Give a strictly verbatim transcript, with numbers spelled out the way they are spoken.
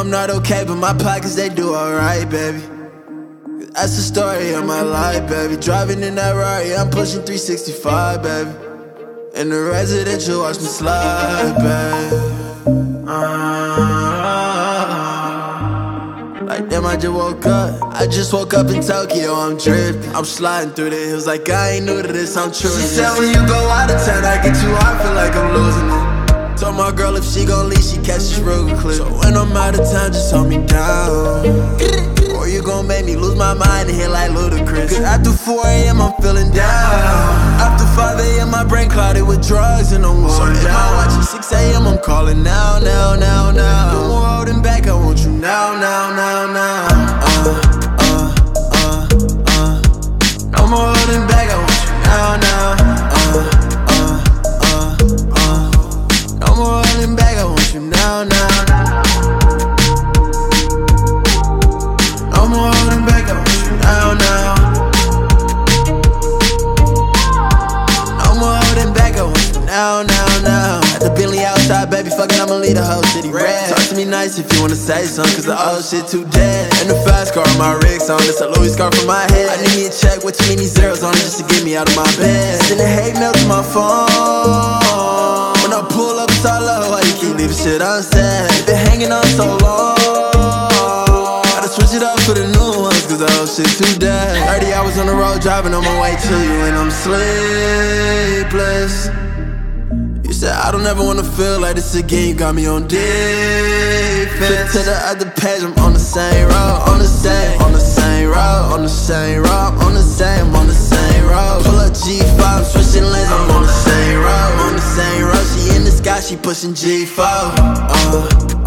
I'm not okay, but my pockets, they do alright, baby. That's the story of my life, baby. Driving in that Rari, I'm pushing three sixty-five, baby. In the residential, watch me slide, baby. uh, Like damn, I just woke up. I just woke up in Tokyo, I'm dripping. I'm sliding through the hills like I ain't new to this, I'm true. She said when you go out of town, I get you, I feel like I'm losing it. Told my girl if she gon' leave, she catches real quick. So when I'm out of town, just hold me down. Or you gon' make me lose my mind and hit like Ludacris. Cause after four A M I'm feeling down. After five A M my brain clouded with drugs and I'm worn down. So if I watch at six A M I'm calling now, now, now, now. No more holding back, I want you now, now, now, now. Uh, uh, uh, uh. No more holding back, I want you now, now. Uh, No more holding back, I want you now, now. No more holding back, I want you now, now. No more holding back, I want you now, now, now. At the Bentley outside, baby, fuck it, I'ma leave the whole city red. Talk to me nice if you wanna say something, cause the old shit too dead. And the fast car, my rigs on, it's a Louis scarf from my head. I need me a check with too many zeros on it just to get me out of my bed. Sending hate mail to my phone. When I pull up solo, why you keep leaving shit unsaid? Been hanging on so long, gotta switch it up for the new ones, cause the old shit too dead. Thirty hours on the road driving on my way to you and I'm sleepless. You said I don't ever wanna feel like this again, you got me on defense. Flip to the other page, I'm on the same road, on the same, on the same road, on the same road, on the same, on the same road. Pull up G five, switching lanes, I'm on the same road, on the same road. She in the sky, she pushing G four. Uh.